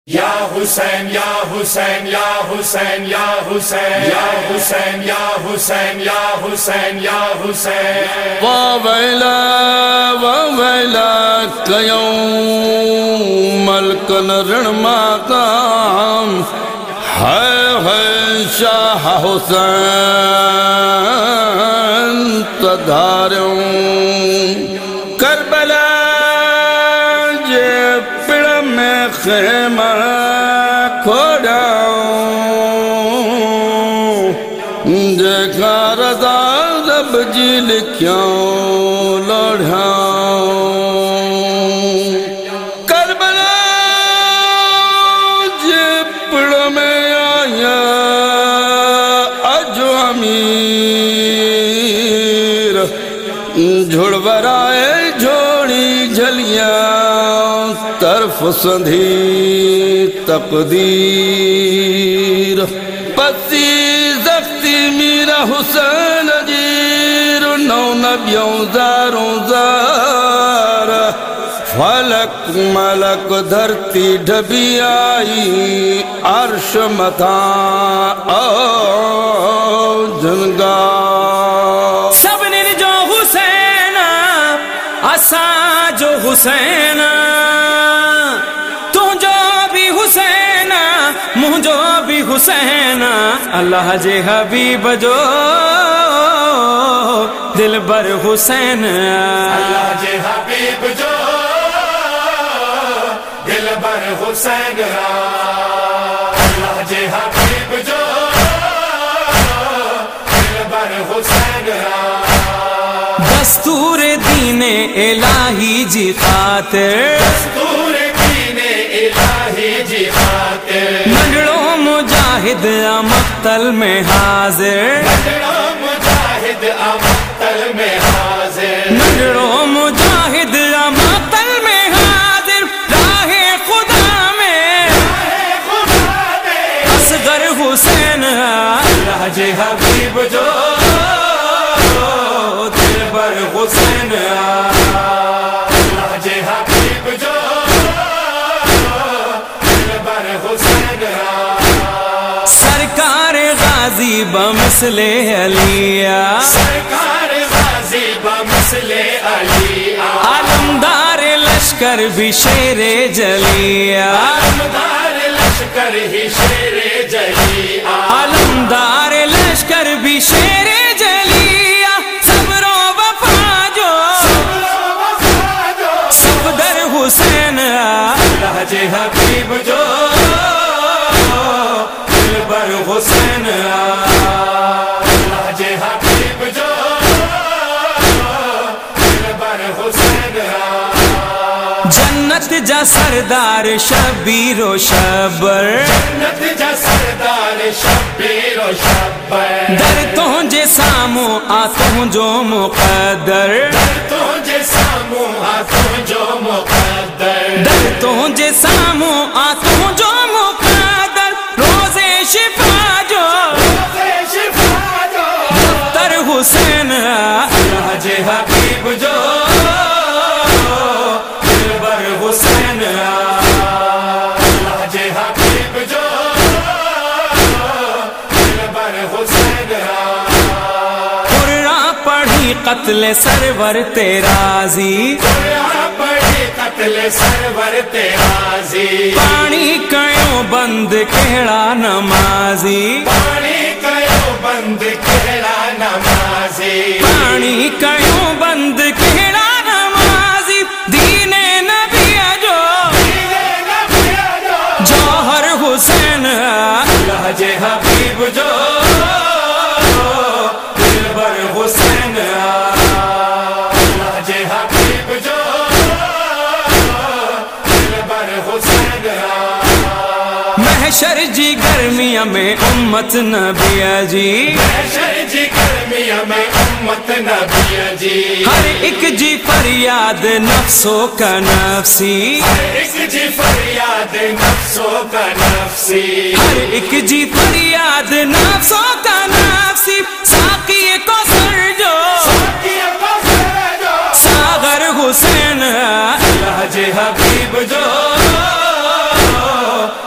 یا حسین یا حسین یا حسین یا حسین یا حسین یا حسین یا حسین یا حسین وویلا یوم القنرن مقام ہے شاہ حسین تداروں کربلا جے پڑ میں خیمہ کھوڑاؤں دیکھا رضا رب جی لکھیاں لڑھاؤں کربلا جے پڑ میں آیا اجو امیر جھڑ برائے جھوڑی جھلیاں طرف سندھی تقدیر پسی زختی میرا حسین جیر نو نبیوں زاروں زار فلک ملک دھرتی ڈھبی آئی عرش متاں جنگا سب نے جو حسین اسا جو حسین مجھو بھی حسین اللہ جے حبیب جو دل بر حسین اللہ جے حبیب جو دل بر حسین اللہ جے حبیب جو دل بر حسین دستور دین الہی جی خاطر دستور دین الہی جی خاطر ننڈڑو مجاہد مقتل میں حاضر ننڈڑو مجاہد مقتل میں حاضر ننڈڑو مجاہد مقتل میں حاضر راہ خدا میں اصغر حسین اللہ جے حبیب جو دل بر حسین اللہ جے حبیب جو دل بر حسین سرکار غازی بمثل علی سرکار غازی بمثل علی علمدار لشکر بھی شیر جلی علمدار لشکر ہی شیر جلی علمدار لشکر بھی شیر جلی صبر و وفا جو صفدر حسین اللہ جے حبیب جو دل بر حسین اللہ جے حبیب جو دل بر حسین جنت جا سردار شبیر و شبر جنت جا سردار شبیر و شبر در تجھے سامو آتوں جو مقدر در تجھے سامو آتوں جو مقدر در تجھے سامو آتوں جو مقدر روزے شفا جو دفتر حسین اللہ جے حبیب جو دل بر حسین اللہ جے حبیب جو دل بر حسین قرآن پڑھی قتل سرور تیرازی قرآن پڑھی قتل سرور تیرازی پانی کیوں بند کہڑا نمازی پانی کیوں بند کہڑا نمازی پانی کیوں بند کہڑا نمازی دین نبی جو جوہر حسین اللہ جے حبیب جو دل بر حسین اللہ جے حبیب جو دل بر حسین محشر جی گرمیاں میں امت نبی جی محشر جی گرمیاں میں امت نبی جی ہر ایک جی فریاد نفسوں کا نفسی ہر ایک جی فریاد نفسوں کا نفسی ہر ایک جی فریاد نفسوں کا نفسی ساقی کو سر جو ساغر حسین اللہ جے حبیب جو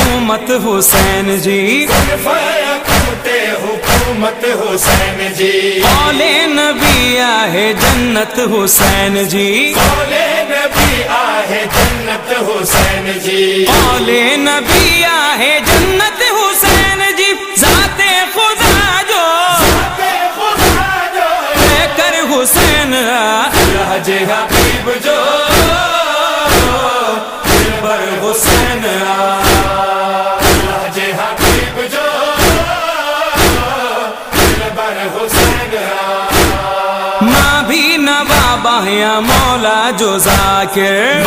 حکومت حسین جی، حکومت حسین جی، قول نبی آہ جنت حسین جی، قول نبی آہ جنت حسین جی، قول نبی آہ جنت حسین جی، ذات خدا جو لے کر حسین راج حبیب جو دلبر حسین راج حبیب جو دلبر حسین ماں بھی نوابا یا مولا جو ذاکر،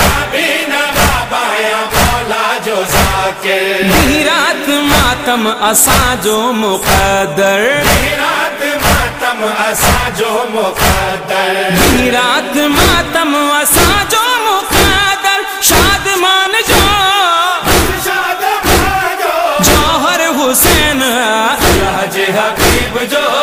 رات ماتم اساں جو مقدر، ماتم اساں جو مقدر، رات ماتم اساں جو مقدر، شادمان جو جوہر حسین راج حبیب جو